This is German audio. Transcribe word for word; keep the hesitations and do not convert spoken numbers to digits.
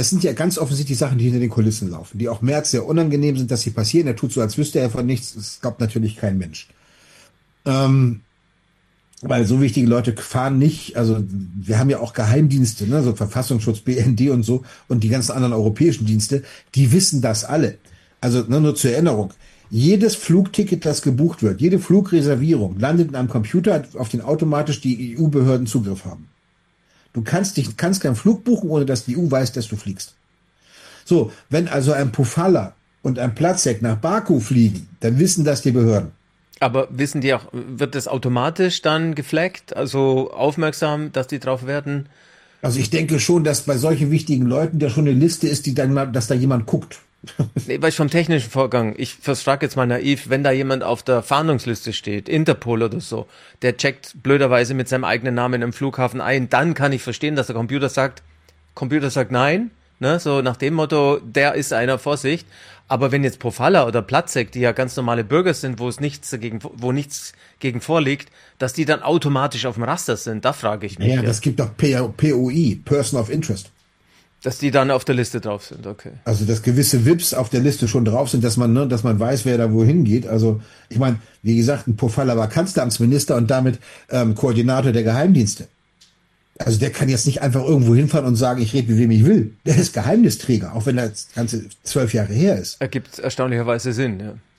Es sind ja ganz offensichtlich Sachen, die hinter den Kulissen laufen, die auch Merz sehr unangenehm sind, dass sie passieren. Er tut so, als wüsste er von nichts. Das glaubt natürlich kein Mensch. Ähm, Weil so wichtige Leute fahren nicht, also wir haben ja auch Geheimdienste, ne, so Verfassungsschutz, B N D und so und die ganzen anderen europäischen Dienste, die wissen das alle. Also ne, nur zur Erinnerung, jedes Flugticket, das gebucht wird, jede Flugreservierung landet in einem Computer, auf den automatisch die E U-Behörden Zugriff haben. Du kannst dich, kannst keinen Flug buchen, ohne dass die E U weiß, dass du fliegst. So, wenn also ein Pofalla und ein Platzek nach Baku fliegen, dann wissen das die Behörden. Aber wissen die auch, wird das automatisch dann geflaggt, also aufmerksam, dass die drauf werden? Also ich denke schon, dass bei solchen wichtigen Leuten da schon eine Liste ist, die dann mal, dass da jemand guckt. Nee, weil vom technischen Vorgang, ich frage jetzt mal naiv, wenn da jemand auf der Fahndungsliste steht, Interpol oder so, der checkt blöderweise mit seinem eigenen Namen im Flughafen ein, dann kann ich verstehen, dass der Computer sagt, Computer sagt nein, ne, so nach dem Motto, der ist einer, Vorsicht. Aber wenn jetzt Pofalla oder Platzek, die ja ganz normale Bürger sind, wo es nichts dagegen, wo nichts gegen vorliegt, dass die dann automatisch auf dem Raster sind, da frage ich mich. Ja, Ja, das gibt doch P O I, Person of Interest. dass die dann auf der Liste drauf sind, okay. Also dass gewisse V I Ps auf der Liste schon drauf sind, dass man, ne, dass man weiß, wer da wohin geht. Also ich meine, wie gesagt, ein Pofalla war Kanzleramtsminister und damit ähm, Koordinator der Geheimdienste. Also der kann jetzt nicht einfach irgendwo hinfahren und sagen, ich rede mit wem ich will. Der ist Geheimnisträger, auch wenn das Ganze zwölf Jahre her ist. Ergibt erstaunlicherweise Sinn, ja.